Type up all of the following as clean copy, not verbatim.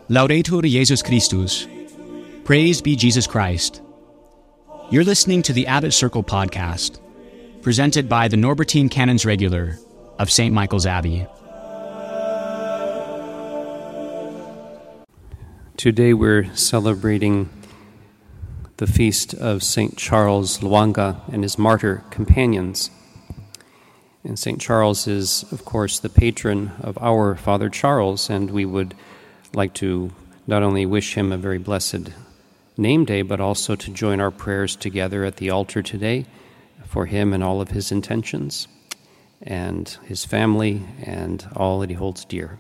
Laudetur Jesus Christus. Praise be Jesus Christ. You're listening to the Abbot Circle podcast, presented by the Norbertine Canons Regular of St. Michael's Abbey. Today we're celebrating the feast of St. Charles Lwanga and his martyr companions. And St. Charles is, of course, the patron of our Father Charles, and we would like to not only wish him a very blessed name day, but also to join our prayers together at the altar today for him and all of his intentions and his family and all that he holds dear.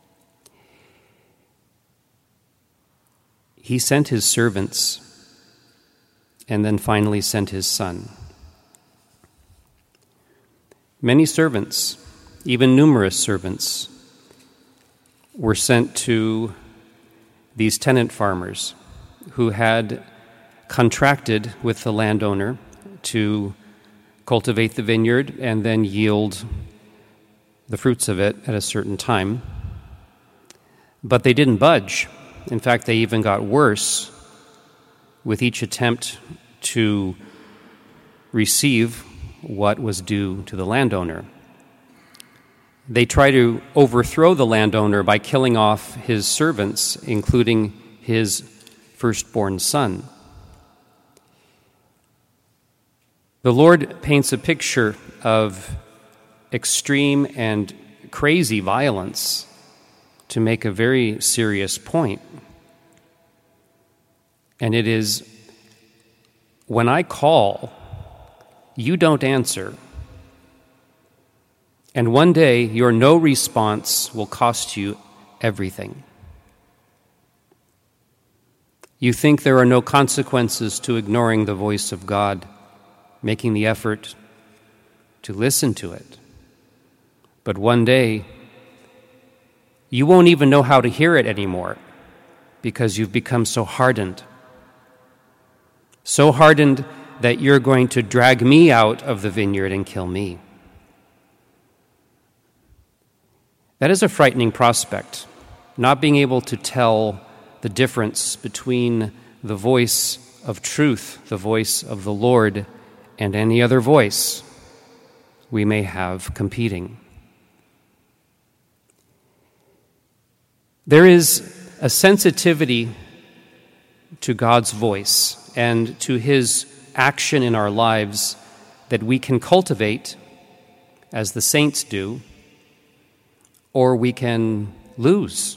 He sent his servants and then finally sent his Son. Many servants, even numerous servants, were sent to these tenant farmers who had contracted with the landowner to cultivate the vineyard and then yield the fruits of it at a certain time. But they didn't budge. In fact, they even got worse with each attempt to receive what was due to the landowner. They try to overthrow the landowner by killing off his servants, including his firstborn son. The Lord paints a picture of extreme and crazy violence to make a very serious point. And it is, when I call, you don't answer. And one day, your no response will cost you everything. You think there are no consequences to ignoring the voice of God, making the effort to listen to it. But one day, you won't even know how to hear it anymore because you've become so hardened. So hardened that you're going to drag me out of the vineyard and kill me. That is a frightening prospect, not being able to tell the difference between the voice of truth, the voice of the Lord, and any other voice we may have competing. There is a sensitivity to God's voice and to His action in our lives that we can cultivate, as the saints do, or we can lose.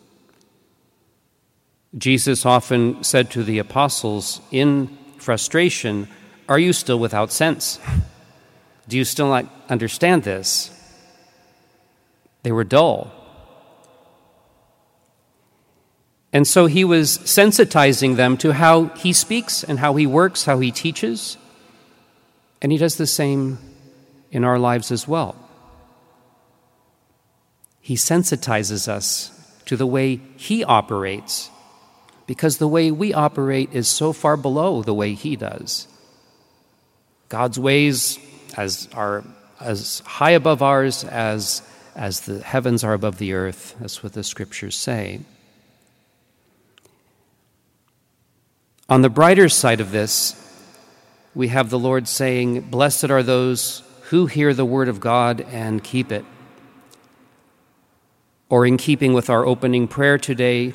Jesus often said to the apostles in frustration, "Are you still without sense? Do you still not understand this?" They were dull. And so he was sensitizing them to how he speaks and how he works, how he teaches. And he does the same in our lives as well. He sensitizes us to the way he operates, because the way we operate is so far below the way he does. God's ways are as high above ours as the heavens are above the earth. That's what the scriptures say. On the brighter side of this, we have the Lord saying, "Blessed are those who hear the word of God and keep it." Or in keeping with our opening prayer today,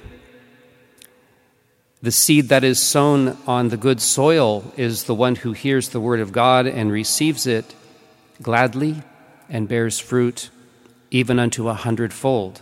the seed that is sown on the good soil is the one who hears the word of God and receives it gladly and bears fruit even unto 100-fold.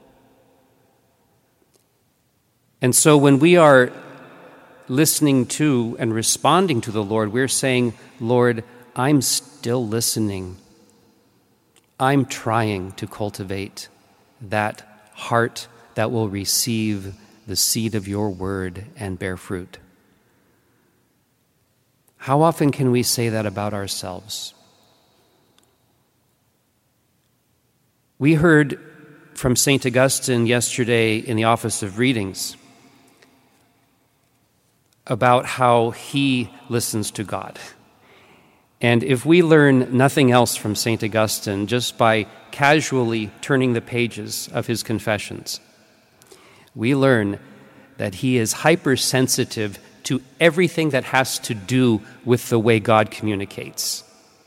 And so when we are listening to and responding to the Lord, we're saying, "Lord, I'm still listening. I'm trying to cultivate that heart that will receive the seed of your word and bear fruit." How often can we say that about ourselves? We heard from St. Augustine yesterday in the Office of Readings about how he listens to God. And if we learn nothing else from St. Augustine just by casually turning the pages of his Confessions, we learn that he is hypersensitive to everything that has to do with the way God communicates.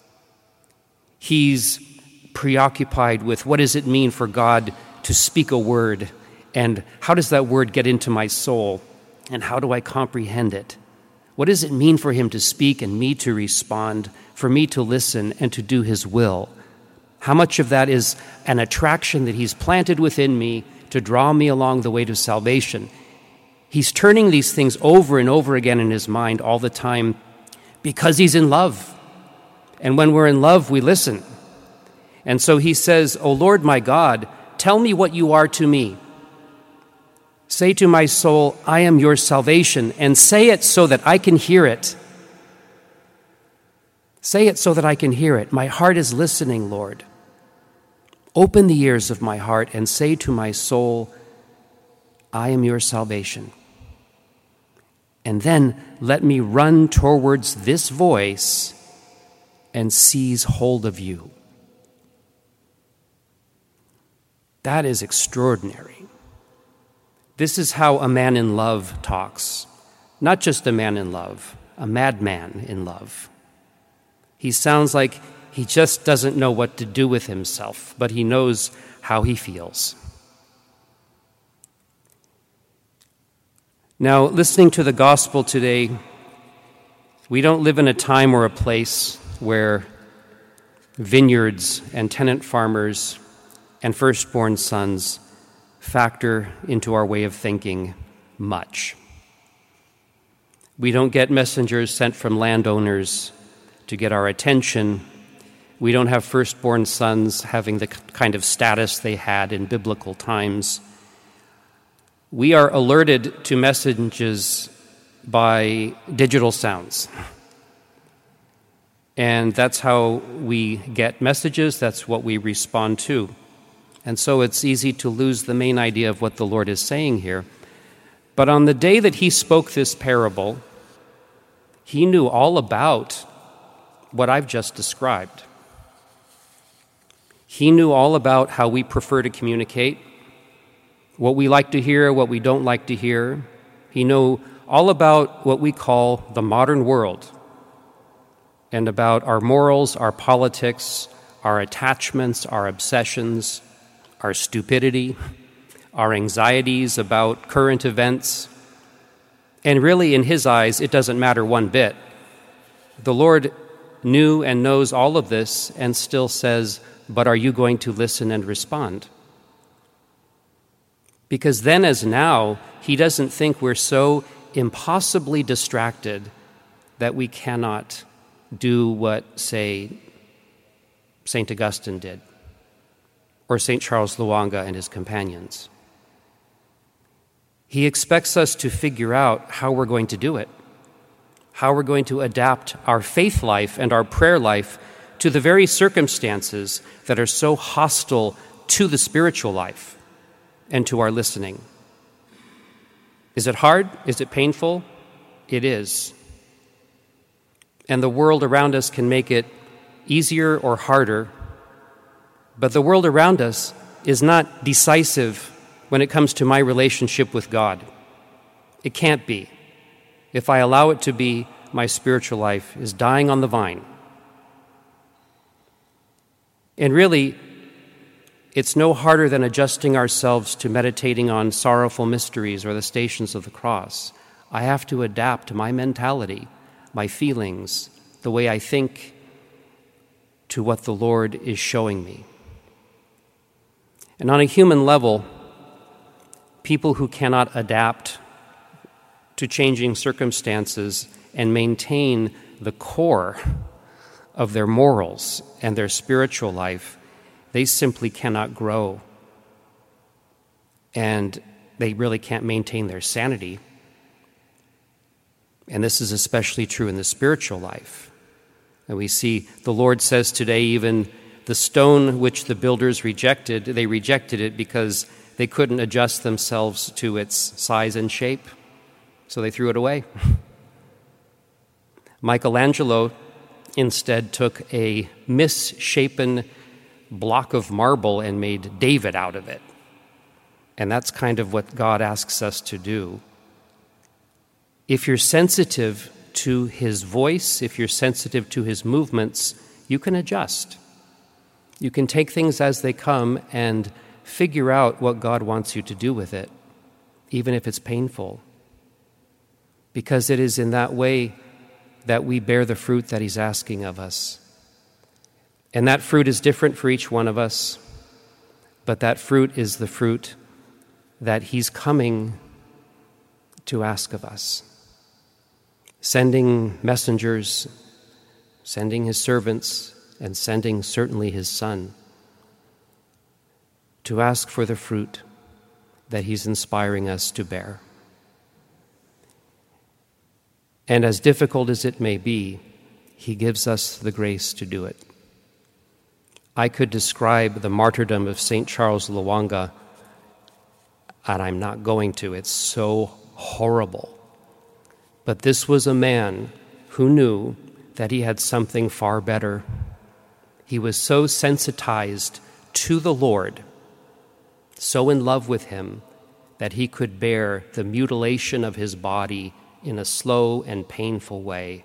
He's preoccupied with what does it mean for God to speak a word, and how does that word get into my soul, and how do I comprehend it? What does it mean for him to speak and me to respond, for me to listen and to do his will? How much of that is an attraction that he's planted within me to draw me along the way to salvation? He's turning these things over and over again in his mind all the time because he's in love. And when we're in love, we listen. And so he says, "O Lord my God, tell me what you are to me. Say to my soul, I am your salvation, and say it so that I can hear it. Say it so that I can hear it. My heart is listening, Lord. Open the ears of my heart and say to my soul, I am your salvation. And then let me run towards this voice and seize hold of you." That is extraordinary. This is how a man in love talks. Not just a man in love, a madman in love. He sounds like he just doesn't know what to do with himself, but he knows how he feels. Now, listening to the gospel today, we don't live in a time or a place where vineyards and tenant farmers and firstborn sons factor into our way of thinking much. We don't get messengers sent from landowners to get our attention. We don't have firstborn sons having the kind of status they had in biblical times. We are alerted to messages by digital sounds. And that's how we get messages, that's what we respond to. And so it's easy to lose the main idea of what the Lord is saying here. But on the day that he spoke this parable, he knew all about what I've just described. He knew all about how we prefer to communicate, what we like to hear, what we don't like to hear. He knew all about what we call the modern world and about our morals, our politics, our attachments, our obsessions, our stupidity, our anxieties about current events. And really, in his eyes, it doesn't matter one bit. The Lord knew and knows all of this and still says, but are you going to listen and respond? Because then as now, he doesn't think we're so impossibly distracted that we cannot do what, say, St. Augustine did, or St. Charles Lwanga and his companions. He expects us to figure out how we're going to do it, how we're going to adapt our faith life and our prayer life to the very circumstances that are so hostile to the spiritual life and to our listening. Is it hard? Is it painful? It is. And the world around us can make it easier or harder, but the world around us is not decisive when it comes to my relationship with God. It can't be. If I allow it to be, my spiritual life is dying on the vine. And really, it's no harder than adjusting ourselves to meditating on sorrowful mysteries or the Stations of the Cross. I have to adapt my mentality, my feelings, the way I think, to what the Lord is showing me. And on a human level, people who cannot adapt to changing circumstances and maintain the core of their morals and their spiritual life, they simply cannot grow. And they really can't maintain their sanity. And this is especially true in the spiritual life. And we see the Lord says today, even the stone which the builders rejected, they rejected it because they couldn't adjust themselves to its size and shape. So they threw it away. Michelangelo instead took a misshapen block of marble and made David out of it. And that's kind of what God asks us to do. If you're sensitive to his voice, if you're sensitive to his movements, you can adjust. You can take things as they come and figure out what God wants you to do with it, even if it's painful. Because it is in that way that we bear the fruit that he's asking of us. And that fruit is different for each one of us, but that fruit is the fruit that he's coming to ask of us. Sending messengers, sending his servants, and sending certainly his Son to ask for the fruit that he's inspiring us to bear. And as difficult as it may be, he gives us the grace to do it. I could describe the martyrdom of St. Charles Lwanga, and I'm not going to. It's so horrible. But this was a man who knew that he had something far better. He was so sensitized to the Lord, so in love with him, that he could bear the mutilation of his body in a slow and painful way.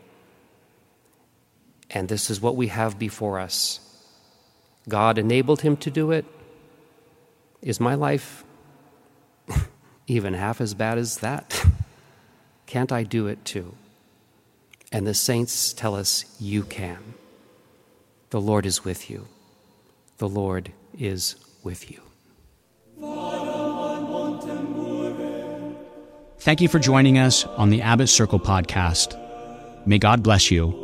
And this is what we have before us. God enabled him to do it. Is my life even half as bad as that? Can't I do it too? And the saints tell us you can. The Lord is with you. The Lord is with you. Thank you for joining us on the Abbot Circle podcast. May God bless you.